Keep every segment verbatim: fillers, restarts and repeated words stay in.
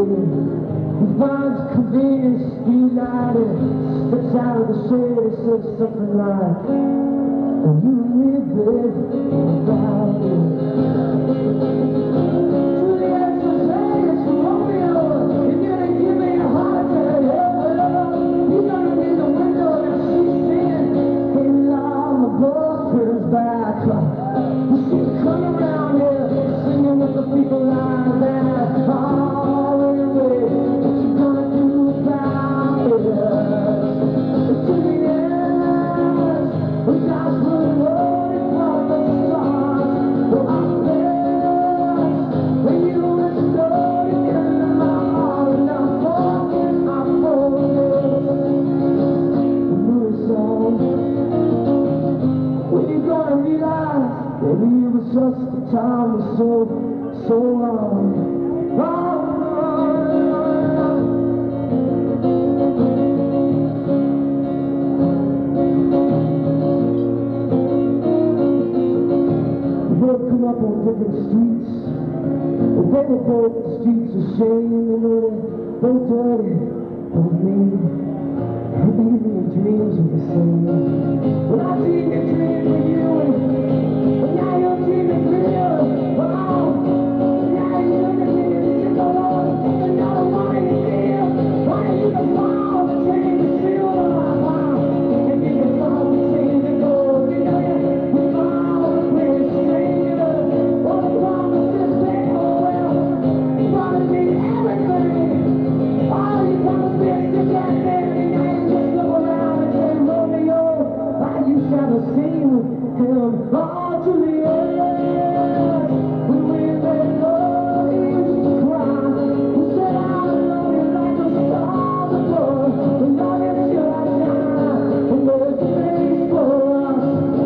He finds convenience, united, steps out of the shade and says something like, "And you and me, babe, about it." Juliet says, "Hey, it's Romeo, you're gonna give me a heart attack, yeah, well, he's gonna be the window that she's singing, hey, Lord, my blood feels back." You see me coming around here, singing with the people like that, all the way, what you gonna do about it? To the end, we just put loaded from the stars, so I'm blessed, when you exploded into my heart, and I'm fucking my focus. The new song, when you gonna realize, baby, it was just the time was so, so long. Oh, we'll come up on different streets, and they were both the streets of shame, you know, both dirty, both mean, and even your dreams are the same. Well, I dreamed a dream with you, and but now your dream is real. Oh, now you look at me and you say, "Oh Lord, another one in the field. Why don't you can fall between the silver and gold, and you can fall between the gold, you know you we fall between strangers. All the promises they hold well, promise me everything. All you promised me is to get there, and now you just look around and say, Romeo, I used to have a scene with him. Oh, Juliet, when we let go, he used to cry. He said, I love you like a star above. We love you till I die, and there's a place for us.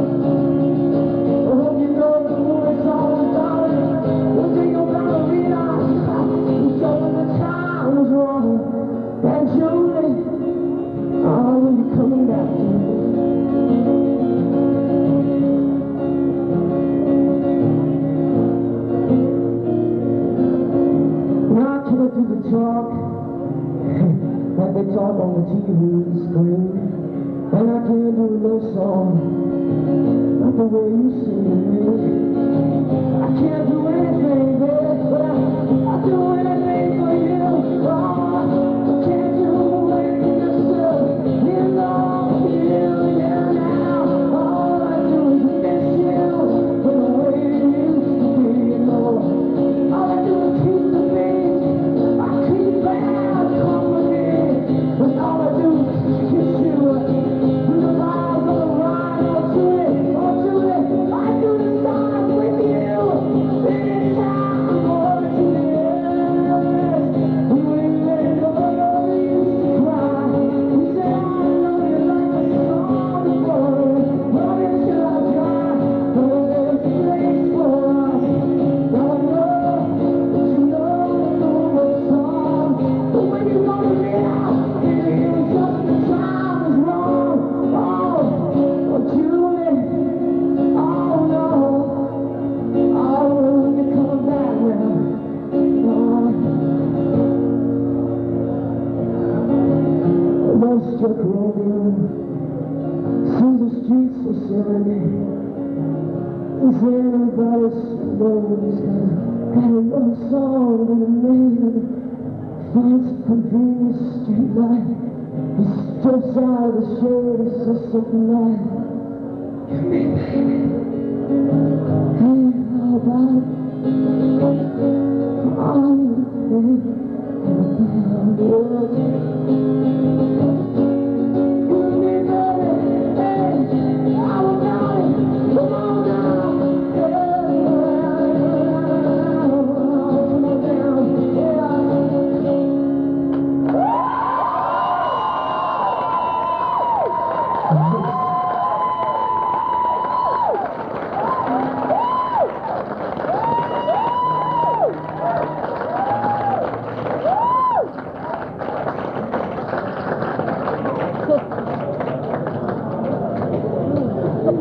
I hope you know the movie's all about it. We'll take your ballerina, we'll show them the time was wrong. And Julie, oh, when you coming back to me? Do the talk like they talk on the T V screen, and I can't do no song like the way you sing to me. I can't do anything, babe, but I, I'll do anything for you. Oh, I can't do anything myself. You know you, yeah, now. All I do is miss you the way you used to be, you know. All I do is keep the beat. All I do is kiss you through the miles of the ride. Oh, Julie, oh, Julie, I do the stars with you. Anytime, oh, Julie, we let go, you used to cry. You said, I love you like a song before. Love you till I die. Oh, there's a place for us. Now I know that you know the whole song, but when you gonna be out? Struck Romeo through the streets of serenity. Is there anybody knows got another song in the name? Finds a convenient street light. He steps out of the shade and says something like, "You me, baby. Hey, how about it? Oh, hey, about it." Thank you.